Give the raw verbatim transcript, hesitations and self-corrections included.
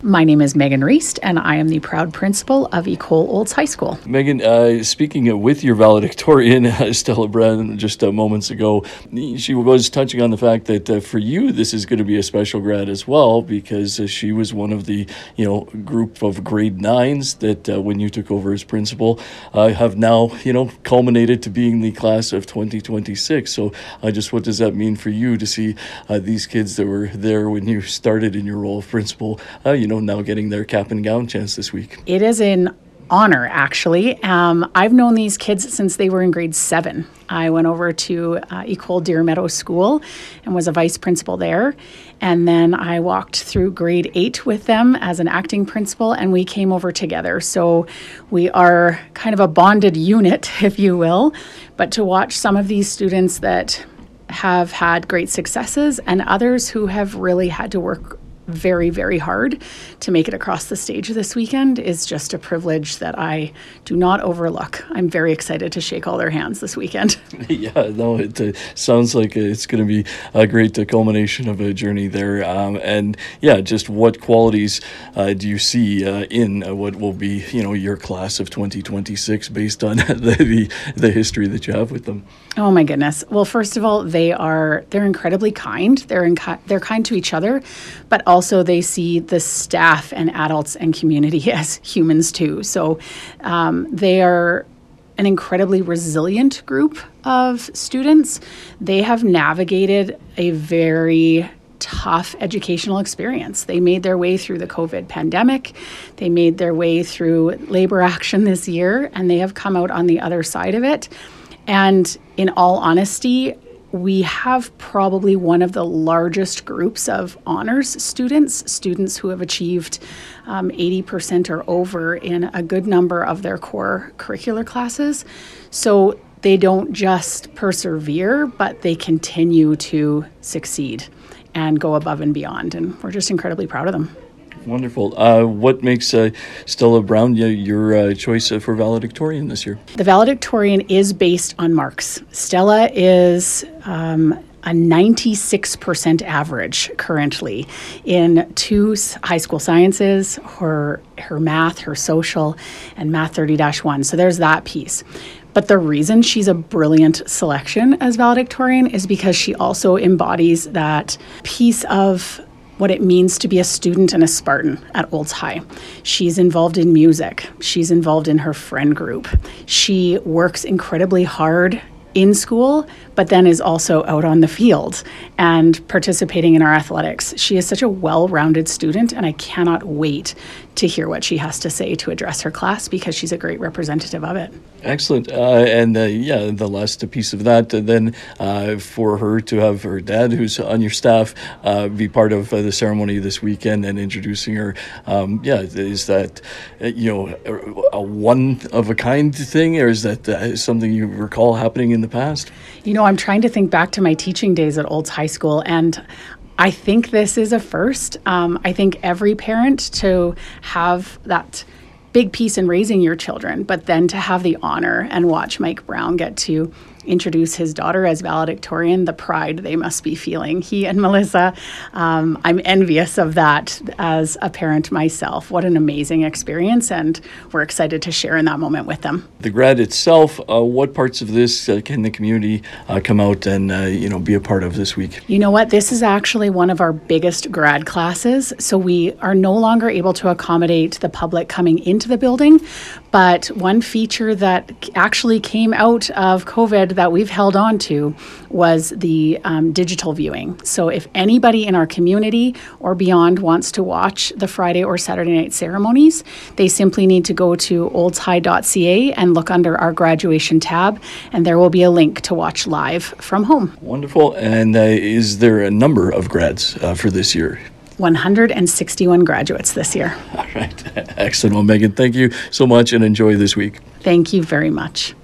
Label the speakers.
Speaker 1: My name is Megan Reist, and I am the proud principal of Ecole Olds High School.
Speaker 2: Megan, uh, speaking with your valedictorian, uh, Stella Brown, just uh, moments ago, she was touching on the fact that uh, for you, this is going to be a special grad as well, because uh, she was one of the, you know, group of grade nines that uh, when you took over as principal, uh, have now, you know, culminated to being the class of twenty twenty-six. So uh, just what does that mean for you to see uh, these kids that were there when you started in your role of principal, uh, you know, now getting their cap and gown chance this week?
Speaker 1: It is an honor, actually. Um, I've known these kids since they were in grade seven. I went over to uh, Ecole Deer Meadow School and was a vice principal there. And then I walked through grade eight with them as an acting principal, and we came over together. So we are kind of a bonded unit, if you will. But to watch some of these students that have had great successes and others who have really had to work very, very hard to make it across the stage this weekend is just a privilege that I do not overlook. I'm very excited to shake all their hands this weekend.
Speaker 2: Yeah, no, it uh, sounds like it's going to be a great uh, culmination of a journey there. Um, and yeah, just what qualities uh, do you see uh, in uh, what will be, you know, your class of twenty twenty-six based on the, the the history that you have with them?
Speaker 1: Oh my goodness. Well, first of all, they are they're incredibly kind. They're in, they're kind to each other, but also they see the staff and adults and community as humans too. So um, they are an incredibly resilient group of students. They have navigated a very tough educational experience. They made their way through the COVID pandemic. They made their way through labor action this year, and they have come out on the other side of it. And in all honesty, we have probably one of the largest groups of honors students, students who have achieved um, eighty percent or over in a good number of their core curricular classes. So they don't just persevere, but they continue to succeed and go above and beyond. And we're just incredibly proud of them.
Speaker 2: Wonderful. Uh, what makes uh, Stella Brown uh, your uh, choice uh, for valedictorian this year?
Speaker 1: The valedictorian is based on marks. Stella is um, a ninety-six percent average currently in two high school sciences, her, her math, her social, and math thirty dash one. So there's that piece. But the reason she's a brilliant selection as valedictorian is because she also embodies that piece of what it means to be a student and a Spartan at Olds High. She's involved in music. She's involved in her friend group. She works incredibly hard in school, but then is also out on the field and participating in our athletics. She is such a well-rounded student, and I cannot wait to hear what she has to say to address her class because she's a great representative of it.
Speaker 2: Excellent. Uh, and uh, yeah, the last piece of that, uh, then uh, for her to have her dad, who's on your staff, uh, be part of uh, the ceremony this weekend and introducing her. Um, yeah, is that, uh, you know, a one of a kind thing, or is that uh, something you recall happening in the past?
Speaker 1: You know, I'm trying to think back to my teaching days at Olds High School, and I think this is a first. Um, I think every parent to have that big piece in raising your children, but then to have the honor and watch Mike Brown get to introduce his daughter as valedictorian, the pride they must be feeling. He and Melissa, um, I'm envious of that as a parent myself. What an amazing experience, and we're excited to share in that moment with them.
Speaker 2: The grad itself, uh, what parts of this uh, can the community uh, come out and uh, you know be a part of this week?
Speaker 1: You know what? This is actually one of our biggest grad classes, so we are no longer able to accommodate the public coming into the building, but one feature that actually came out of COVID that we've held on to was the um, digital viewing. So if anybody in our community or beyond wants to watch the Friday or Saturday night ceremonies, they simply need to go to olds high dot c a and look under our graduation tab, and there will be a link to watch live from home.
Speaker 2: Wonderful. And uh, is there a number of grads uh, for this year?
Speaker 1: one hundred sixty-one graduates this year.
Speaker 2: All right. Excellent. Well, Megan, thank you so much and enjoy this week.
Speaker 1: Thank you very much.